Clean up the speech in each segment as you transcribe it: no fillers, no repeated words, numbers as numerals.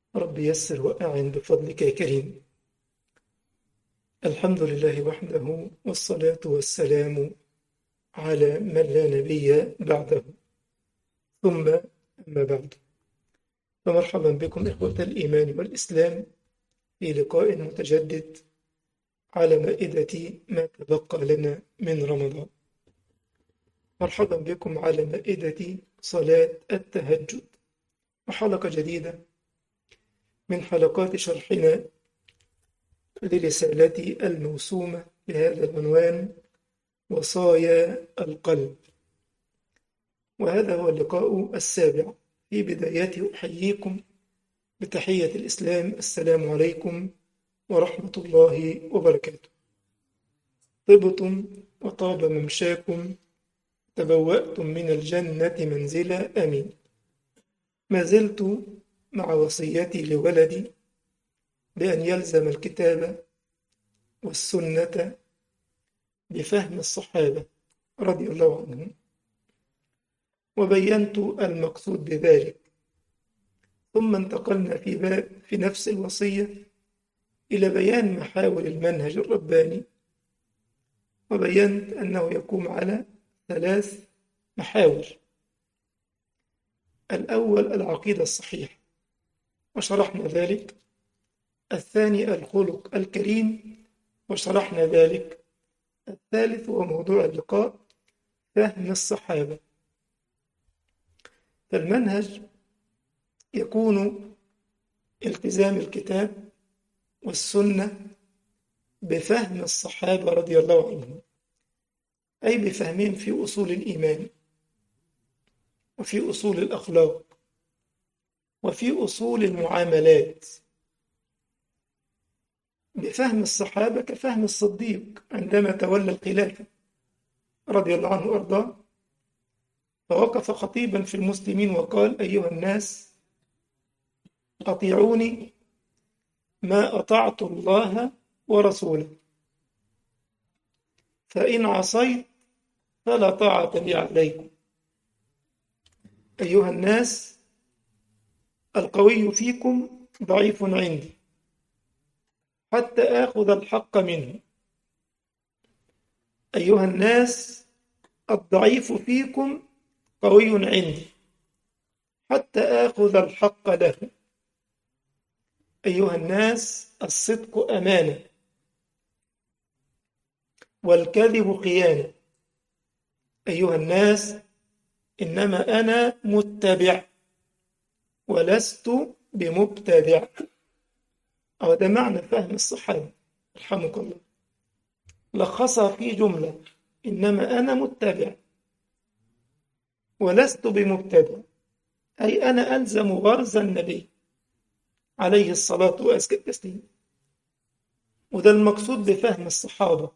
رب يسر وأعن بفضلك يا كريم. الحمد لله وحده والصلاة والسلام على من لا نبي بعده، ثم أما بعد، فمرحبا بكم إخوة الإيمان والإسلام في لقاء متجدد على مائدة ما تبقى لنا من رمضان. مرحبا بكم على مائدة صلاة التهجد، وحلقة جديدة من حلقات شرحنا لرسالتي الموسومة بهذا العنوان: وصايا القلب. وهذا هو اللقاء السابع. في بدايته أحييكم بتحية الإسلام: السلام عليكم ورحمة الله وبركاته. طبتم وطاب ممشاكم، تبوأتم من الجنة منزلا، آمين. ما زلت مع وصيتي لولدي بأن يلزم الكتاب والسنة بفهم الصحابة رضي الله عنهم، وبينت المقصود بذلك. ثم انتقلنا في نفس الوصية إلى بيان محاور المنهج الرباني، وبينت أنه يقوم على 3 محاور. الأول العقيدة الصحيحة، وشرحنا ذلك. الثاني الخلق الكريم، وشرحنا ذلك. الثالث هو موضوع اللقاء: فهم الصحابة. فالمنهج يكون التزام الكتاب والسنة بفهم الصحابة رضي الله عنهم، أي بفهمهم في أصول الإيمان، وفي أصول الأخلاق، وفي أصول المعاملات. بفهم الصحابة كفهم الصديق عندما تولى الخلافة رضي الله عنه وأرضاه، فوقف خطيبا في المسلمين وقال: أيها الناس، أطيعوني ما أطعت الله ورسوله، فإن عصيت فلا طاعة لي عليكم. أيها الناس، القوي فيكم ضعيف عندي حتى آخذ الحق منه. أيها الناس، الضعيف فيكم قوي عندي حتى آخذ الحق له. أيها الناس، الصدق أمانة والكذب خيانة. أيها الناس، إنما أنا متبع ولست بمبتدع. أو ده معنى فهم الصحابة رحمك الله، لخصها في جملة: إنما أنا متبع ولست بمبتدع، أي أنا ألزم غرز النبي عليه الصلاة وأزكى التسليم. وده المقصود بفهم الصحابة.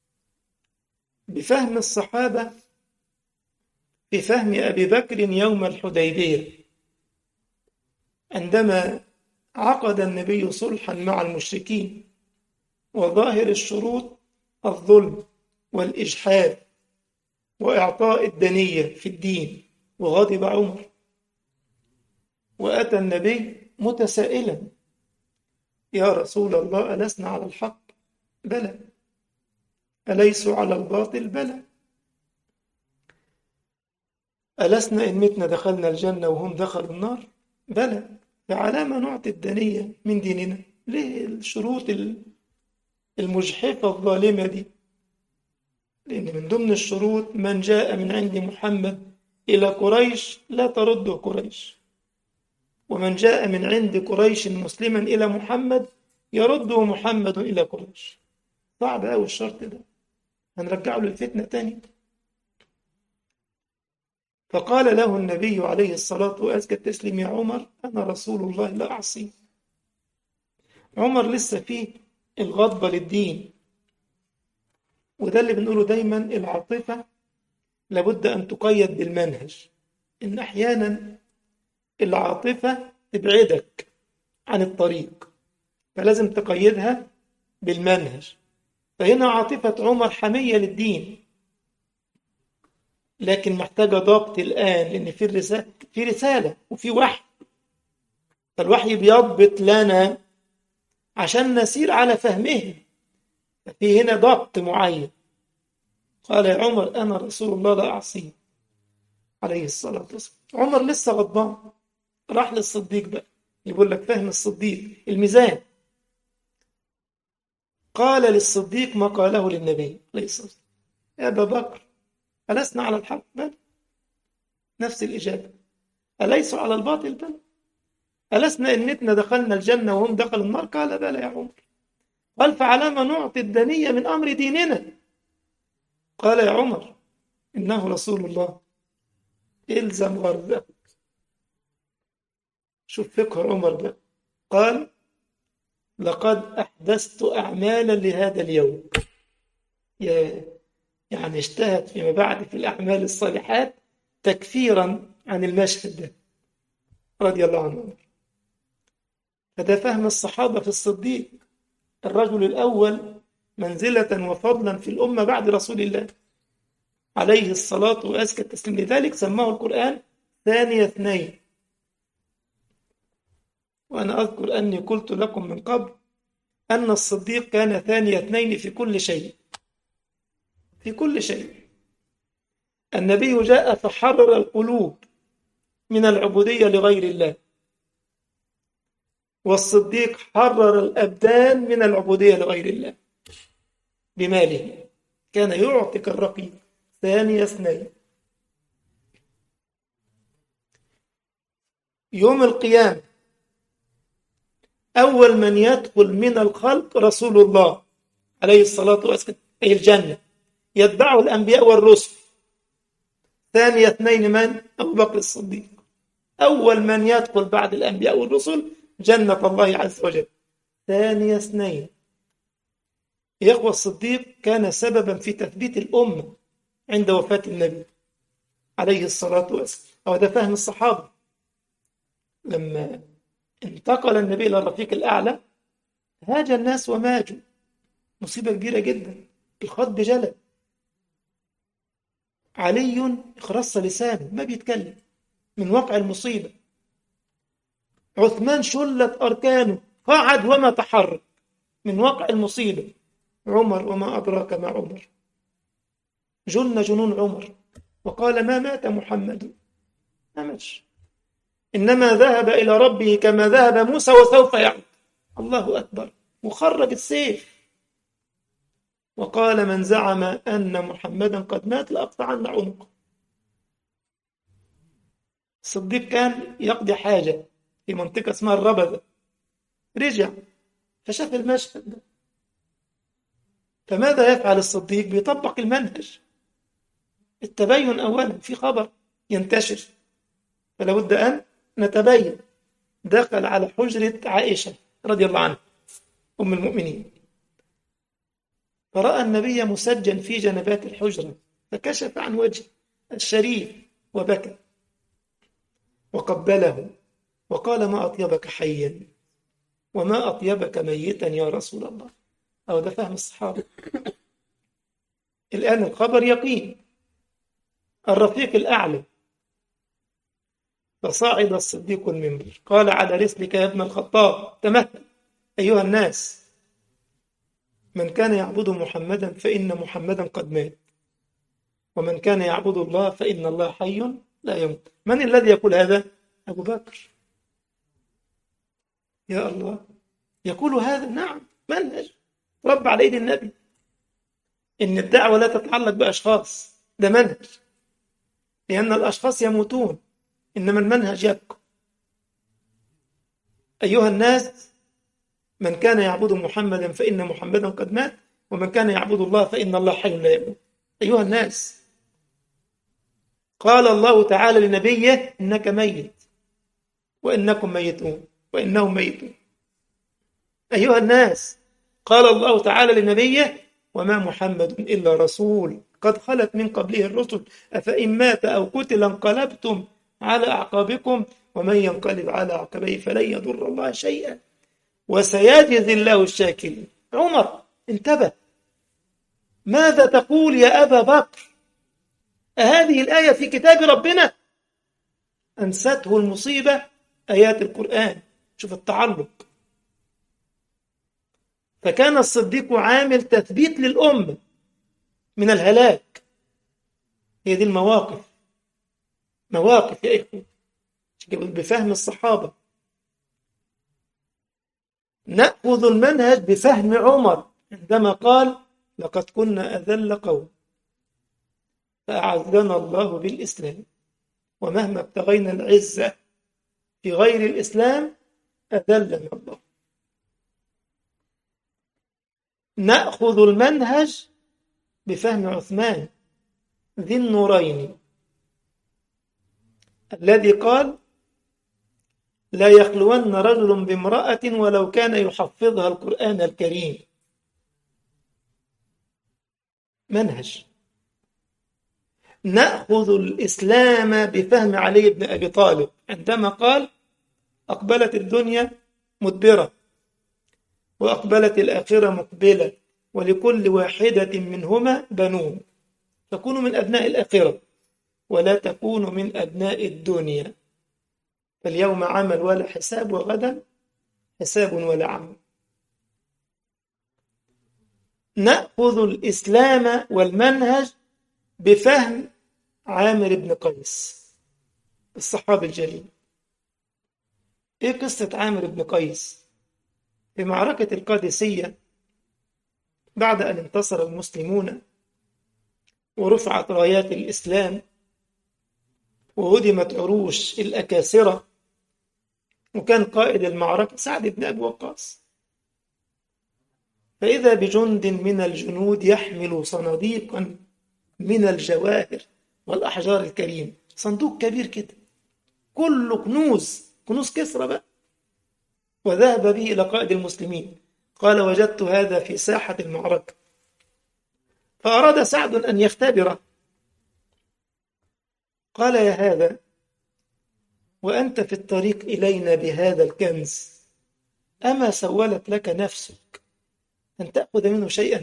بفهم الصحابة في فهم أبي بكر يوم الحديبية، عندما عقد النبي صلحا مع المشركين، وظاهر الشروط الظلم والإجحاف وإعطاء الدنية في الدين. وغضب عمر وأتى النبي متسائلا: يا رسول الله، ألسنا على الحق؟ بلى. أليسوا على الباطل؟ بلى. ألسنا إن متنا دخلنا الجنة وهم دخلوا النار؟ بلى. فعلى ما نعطي الدنية من ديننا؟ ليه الشروط المجحفة الظالمة دي؟ لأن من ضمن الشروط: من جاء من عند محمد إلى قريش لا ترده قريش، ومن جاء من عند قريش مسلما إلى محمد يرده محمد إلى قريش. صعب أوي الشرط ده، هنرجعه للفتنة تاني. فقال له النبي عليه الصلاة وأزكى التسليم: يا عمر، أنا رسول الله لا أعصي. عمر لسه فيه الغضبة للدين. وده اللي بنقوله دايما: العاطفة لابد أن تقيد بالمنهج. إن أحيانا العاطفة تبعدك عن الطريق، فلازم تقيدها بالمنهج. فهنا عاطفة عمر حمية للدين، لكن محتاجة ضبط الآن، لأن في رسالة وفي وحي. فالوحي بيضبط لنا عشان نسير على فهمه، في هنا ضبط معين. قال يا عمر أنا رسول الله لا أعصيه عليه الصلاة والسلام. عمر لسه غضبان، راح للصديق بقى يقول لك فهم الصديق الميزان. قال للصديق ما قاله للنبي عليه الصلاة والسلام: يا أبا بكر ألسنا على الحق؟ بل. نفس الإجابة: أليسوا على الباطل؟ بل. ألسنا إنتنا دخلنا الجنة وهم دخلوا النار؟ قال بلى يا عمر. قال فعلى ما نعطي الدنية من أمر ديننا؟ قال يا عمر إنه رسول الله إلزم غرزه. شوف فقه عمر بقى. قال لقد أحدثت أعمالا لهذا اليوم. يعني اجتهد فيما بعد في الأعمال الصالحات تكفيرا عن المشهد ده رضي الله عنه. فده فهم الصحابة في الصديق، الرجل الأول منزلة وفضلا في الأمة بعد رسول الله عليه الصلاة وأزكى التسليم. لذلك سماه القرآن ثاني اثنين. وأنا أذكر أني قلت لكم من قبل أن الصديق كان ثاني اثنين في كل شيء، في كل شيء. النبي جاء فحرر القلوب من العبودية لغير الله، والصديق حرر الأبدان من العبودية لغير الله بماله. كان يعتق الرقيق ثاني اثنين. يوم القيامة أول من يدخل من الخلق رسول الله عليه الصلاة والسلام، أي الجنة، يتبعه الأنبياء والرسل. ثاني اثنين من؟ أبو بكر الصديق. أول من يدخل بعد الأنبياء والرسل جنة الله عز وجل. ثاني اثنين. يا إخوة الصديق كان سببا في تثبيت الأمة عند وفاة النبي عليه الصلاة والسلام. أو ده فهم الصحابة. لما انتقل النبي إلى الرفيق الأعلى هاج الناس وماجوا، مصيبة كبيرة جدا، الخطب جلد، علي اخرس لسانه ما بيتكلم من واقع المصيبة، عثمان شلت أركانه قعد وما تحرك من واقع المصيبة، عمر وما أدراك ما عمر، جن جنون عمر، وقال ما مات محمد، ما ماتش، إنما ذهب إلى ربه كما ذهب موسى وسوف يعود. الله أكبر. وخرج السيف وقال من زعم أن محمدا قد مات لأقطعن عنقه. الصديق كان يقضي حاجة في منطقة اسمها الربذة، رجع فشاف المشهد ده، فماذا يفعل الصديق؟ بيطبق المنهج، التبين أولا، في خبر ينتشر فلا بد أن نتبين. دخل على حجرة عائشة رضي الله عنها أم المؤمنين، فرأى النبي مسجن في جنبات الحجرة، فكشف عن وجهه الشريف وبكى وقبله وقال ما أطيبك حيا وما أطيبك ميتا يا رسول الله. أو ده فهم الصحابة. الآن الخبر يقين، الرفيق الأعلى. فصعد الصديق المنبر قال على رسلك يا ابن الخطاب تمهل أيها الناس، من كان يعبد محمدا فإن محمدا قد مات، ومن كان يعبد الله فإن الله حي لا يموت. من الذي يقول هذا؟ أبو بكر. يا الله، يقول هذا؟ نعم، منهج رب على ايدي النبي. ان الدعوه لا تتعلق باشخاص، ده منهج، لان الاشخاص يموتون انما المنهج يبقى. ايها الناس، من كان يعبد محمدا فان محمدا قد مات، ومن كان يعبد الله فان الله حي لا يموت. ايها الناس، قال الله تعالى لنبيه انك ميت وانكم ميتون وانهم ميتون. ايها الناس، قال الله تعالى لنبيه وما محمد إلا رسول قد خلت من قبله الرسل أفإن مات أو قتل انقلبتم على أعقابكم ومن ينقلب على عقبيه فلن يضر الله شيئا وسيجزي الله الشاكرين. عمر انتبه، ماذا تقول يا أبا بكر؟ هذه الآية في كتاب ربنا؟ أنسته المصيبة آيات القرآن شوف التعلق. فكان الصديق عامل تثبيت للأمة من الهلاك. هي دي المواقف، مواقف يا إخوة بفهم الصحابة. نأخذ المنهج بفهم عمر عندما قال لقد كنا أذل قوم فأعزنا الله بالإسلام ومهما ابتغينا العزة في غير الإسلام أذلنا الله. نأخذ المنهج بفهم عثمان ذي النورين الذي قال لا يخلون رجل بامرأة ولو كان يحفظها القرآن الكريم. منهج. نأخذ الإسلام بفهم علي بن أبي طالب عندما قال أقبلت الدنيا مدبرة وأقبلت الآخرة مقبلة ولكل واحدة منهما بنون فكونوا من أبناء الآخرة ولا تكونوا من أبناء الدنيا فاليوم عمل ولا حساب وغدا حساب ولا عمل. نأخذ الإسلام والمنهج بفهم عامر بن قيس الصحابي الجليل. إيه قصة عامر بن قيس؟ في معركة القادسية بعد أن انتصر المسلمون ورفعت رايات الإسلام وهدمت عروش الأكاسرة وكان قائد المعركة سعد بن أبي وقاص، فإذا بجند من الجنود يحمل صناديقا من الجواهر والأحجار الكريمة، صندوق كبير كده كله كنوز كسرى بقى، وذهب به إلى قائد المسلمين قال وجدت هذا في ساحة المعركة. فأراد سعد أن يختبره قال يا هذا وأنت في الطريق إلينا بهذا الكنز أما سولت لك نفسك أن تأخذ منه شيئا؟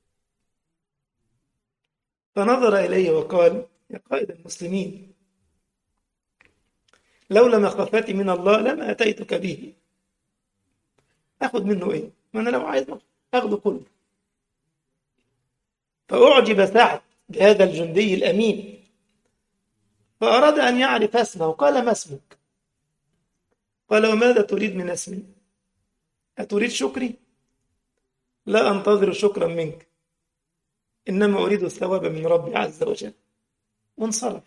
فنظر إليه وقال يا قائد المسلمين لولا مخافتي من الله لما أتيتك به، أخذ منه إيه؟ ما أنا لو عايز أخذه كله. فأعجب سعد بهذا الجندي الأمين فأراد أن يعرف اسمه قال ما اسمك؟ قال وماذا تريد من اسمي؟ أتريد شكري؟ لا أنتظر شكرا منك إنما أريد الثواب من ربي عز وجل. وانصرف.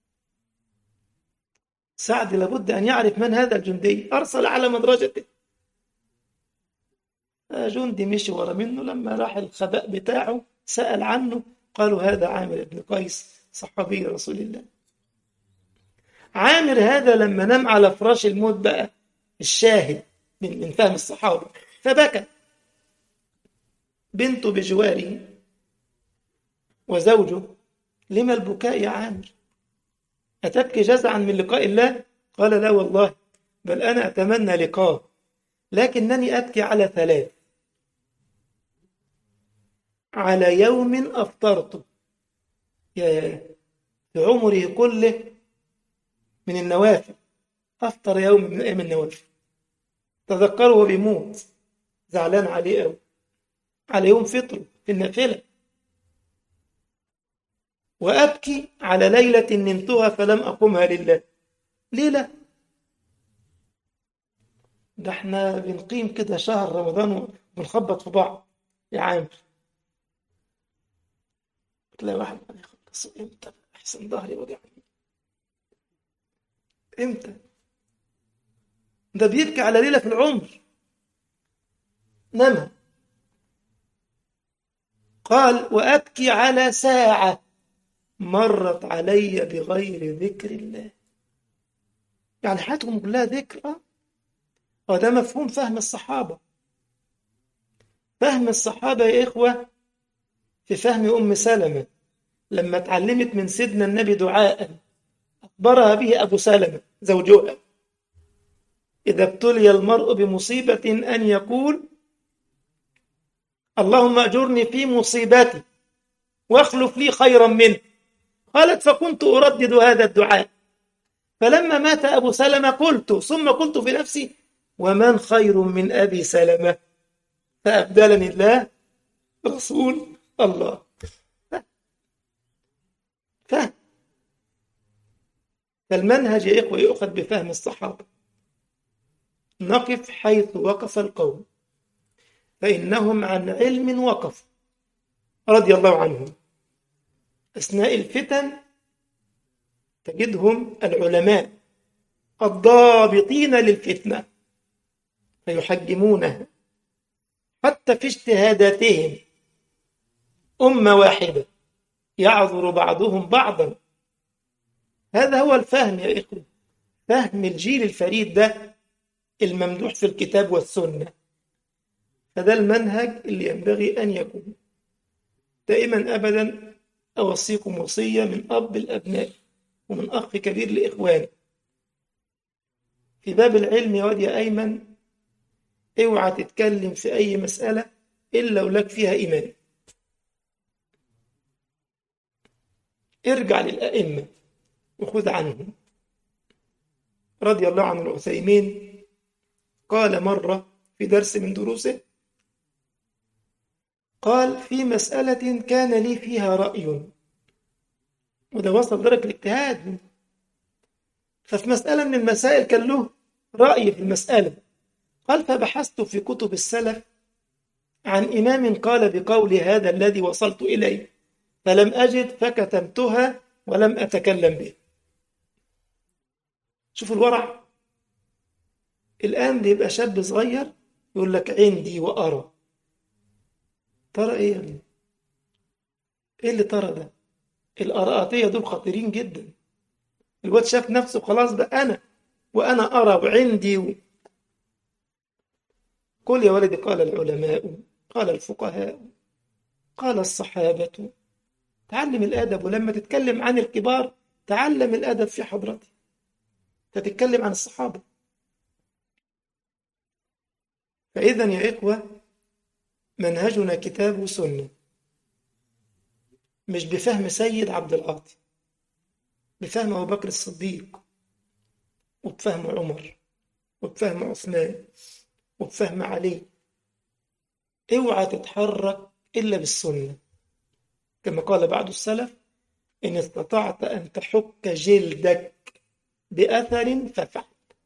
سعد لابد أن يعرف من هذا الجندي، أرسل على مدرجته جندي مشي ورا منه، لما راح الخباء بتاعه سأل عنه قالوا هذا عامر بن قيس صحابي رسول الله. عامر هذا لما نام على فراش الموت بقى الشاهد من فهم الصحابة فبكى، بنته بجواره وزوجه لما البكاء يا عامر؟ أتبكي جزعا من لقاء الله؟ قال لا والله بل أنا أتمنى لقاء لكنني أبكي على 3: على يوم أفطرته في عمره كله من النوافل، أفطر يوم من أيام النوافل تذكره وهو بيموت زعلان عليه أوي على يوم فطره في النافلة. وأبكي على ليلة نمتها فلم أقمها لله. ليلة ده احنا بنقيم كده شهر رمضان وبنخبط في بعض يا عامر. تلاقي واحد يخلص امتى احسن ظهري وجعني امتى؟ ده بيبكي على ليلة في العمر نمى. قال وأبكي على ساعة مرت علي بغير ذكر الله. يعني حياتهم كلها ذكر. وده مفهوم فهم الصحابة. فهم الصحابة يا إخوة في فهم أم سلمة لما اتعلمت من سيدنا النبي دعاء أخبرها به أبو سلمة زوجها إذا ابتلي المرء بمصيبة أن يقول اللهم أجرني في مصيبتي واخلف لي خيرا منه. قالت فكنت أردد هذا الدعاء فلما مات أبو سلمة قلت ثم قلت في نفسي ومن خير من أبي سلمة فأبدلني الله رسول الله. فهم. فالمنهج يا إخوة يؤخذ بفهم الصحابة. نقف حيث وقف القوم فإنهم عن علم وقفوا رضي الله عنهم. أثناء الفتن تجدهم العلماء الضابطين للفتنة فيحجمونها حتى في اجتهاداتهم. أمة واحدة يعذر بعضهم بعضا. هذا هو الفهم يا إخوة، فهم الجيل الفريد ده الممدوح في الكتاب والسنة. فده المنهج اللي ينبغي أن يكون دائما أبدا. أوصيكم وصية من أب الأبناء ومن أخ كبير لإخواني في باب العلم. يا واد يا أيمن، اوعى تتكلم في أي مسألة إلا ولك فيها إيمان. ارجع للأئمة وخذ عنهم. رضي الله عن العثيمين قال مرة في درس من دروسه، قال في مسألة كان لي فيها رأي، وده وصل درجة الاجتهاد. ففي مسألة من المسائل كان له رأي في المسألة. قال فبحثت في كتب السلف عن إمام قال بقول هذا الذي وصلت إليه فلم أجد فكتمتها ولم أتكلم به. شوف الورع. الآن بيبقى شاب صغير يقول لك عندي وأرى. ترى إيه يا ابني؟ إيه اللي ترى ده؟ الآرائية دول خطيرين جدا. الواد شاف نفسه خلاص بقى أنا وأنا أرى وعندي قل يا ولدي قال العلماء، قال الفقهاء، قال الصحابة. تعلم الأدب، ولما تتكلم عن الكبار تعلم الأدب في حضرتي. تتكلم عن الصحابة. فإذا يا إخوة منهجنا كتاب وسنة، مش بفهم سيد عبد العاطي، بفهم أبو بكر الصديق وبفهم عمر وبفهم عثمان وبفهم علي. اوعى تتحرك إلا بالسنة، كما قال بعض السلف إن استطعت أن تحك جلدك بأثر فافعل.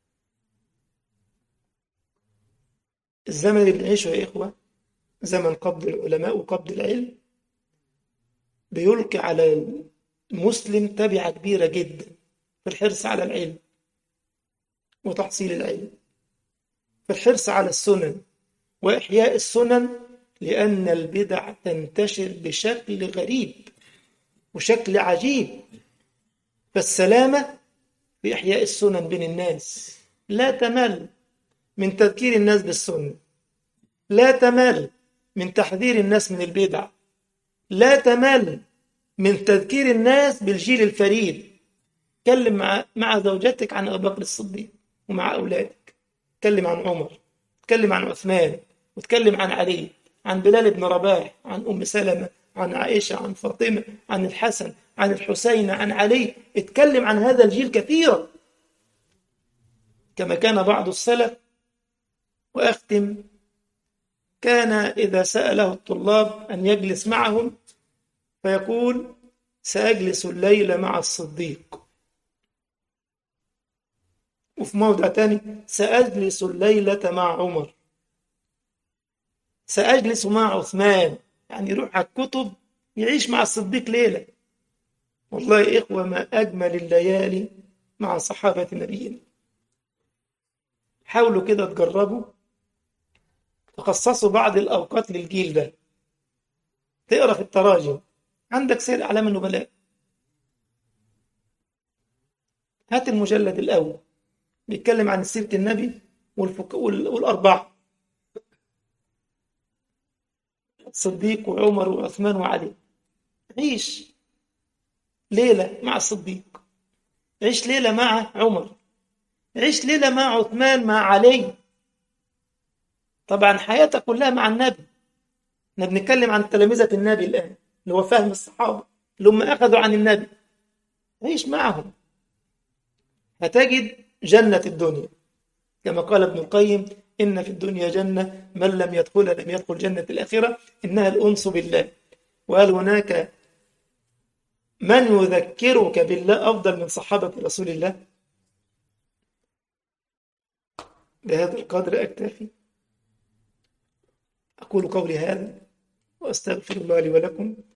الزمن اللي بنعيشه يا إخوة زمن قبض العلماء وقبض العلم، بيلقي على المسلم تبعة كبيرة جدا في الحرص على العلم وتحصيل العلم، في الحرص على السنن وإحياء السنن، لأن البدع تنتشر بشكل غريب وشكل عجيب. فالسلامة في إحياء السنن بين الناس. لا تمل من تذكير الناس بالسنة، لا تمل من تحذير الناس من البدع، لا تمل من تذكير الناس بالجيل الفريد. تكلم مع زوجتك عن أبو بكر الصديق ومع أولادك، تكلم عن عمر، تكلم عن عثمان، وتكلم عن علي، عن بلال بن رباح، عن أم سلمة، عن عائشة، عن فاطمة، عن الحسن، عن الحسين، عن علي. اتكلم عن هذا الجيل كثيرا كما كان بعض السلف. وأختم، كان إذا سأله الطلاب أن يجلس معهم فيقول سأجلس الليلة مع الصديق، وفي موضع تاني سأجلس الليلة مع عمر، سأجلس مع عثمان. يعني يروح على الكتب يعيش مع الصديق ليلة. والله يا إخوة ما أجمل الليالي مع صحابة نبينا. حاولوا كده تجربوا، تخصصوا بعض الأوقات للجيل ده. تقرأ في التراجم، عندك سير أعلام النبلاء، هات المجلد الأول بيتكلم عن سيرة النبي والأربعة، الصديق وعمر وعثمان وعلي. عيش ليلة مع الصديق، عيش ليلة مع عمر، عيش ليلة مع عثمان، مع علي. طبعا حياتك كلها مع النبي. احنا بنتكلم عن تلامذة النبي الآن، اللي هو فهم الصحابة اللي هم أخذوا عن النبي. عيش معهم هتجد جنة الدنيا. كما قال ابن القيم: إن في الدنيا جنة من لم يدخلها لم يدخل جنة الآخرة، إنها الأنس بالله. وهل هناك من يذكرك بالله أفضل من صحابة رسول الله؟ بهذا القدر أكتفي، أقول قولي هذا وأستغفر الله لي ولكم.